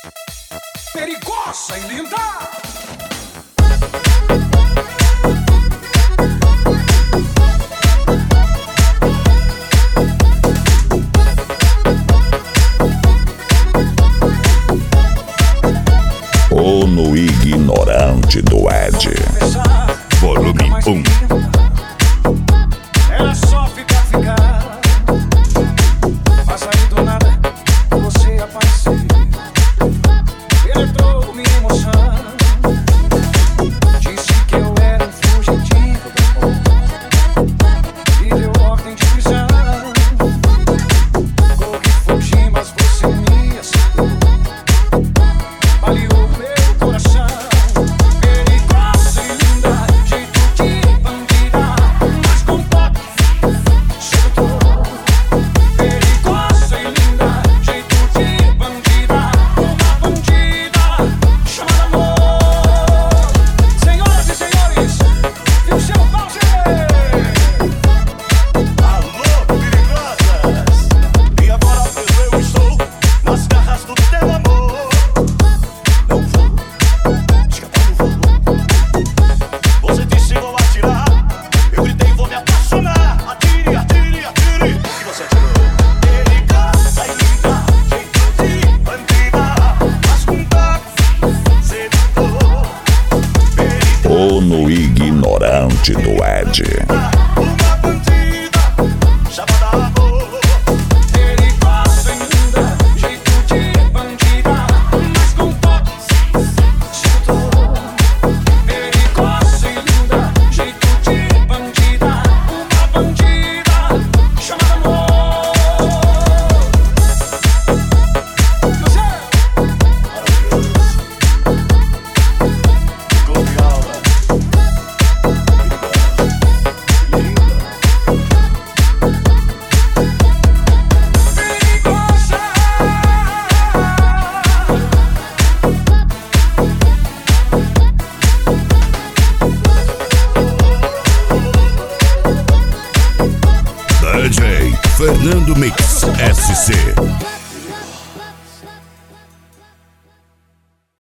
Perigosa e linda. O no ignorante do Ed. Volume 1. Era só ficar. Mas aí do nada você apareceu. Entrou minha emoção. Disse que eu era um fugitivo do amor e deu ordem de prisão. Corri, fugi, mas você me aceitou. Baleou meu coração. Perigosa e linda, jeito de bandida, mas com toque sedutor. Perigosa e linda, jeito de bandida, uma bandida chamada amor. Senhoras e senhores, e o seu pause. Alô, perigosas! E agora mesmo eu estou nas garras do teu amor. Não vou escapar, não vou. Você disse vou atirar. Eu gritei vou me apaixonar. Atire, atire, atire. E você atirou. Perigosa e linda, jeito de bandida, mas com toque sedutor. O no ignorante do Ed. Uma bandida chamada amor. Perigosa e linda, jeito de bandida, mas com toque sedutor. Perigosa e linda, jeito de bandida, uma bandida chamada amor. Ficou de aula. Perigosa. DJ Fernando Mix SC.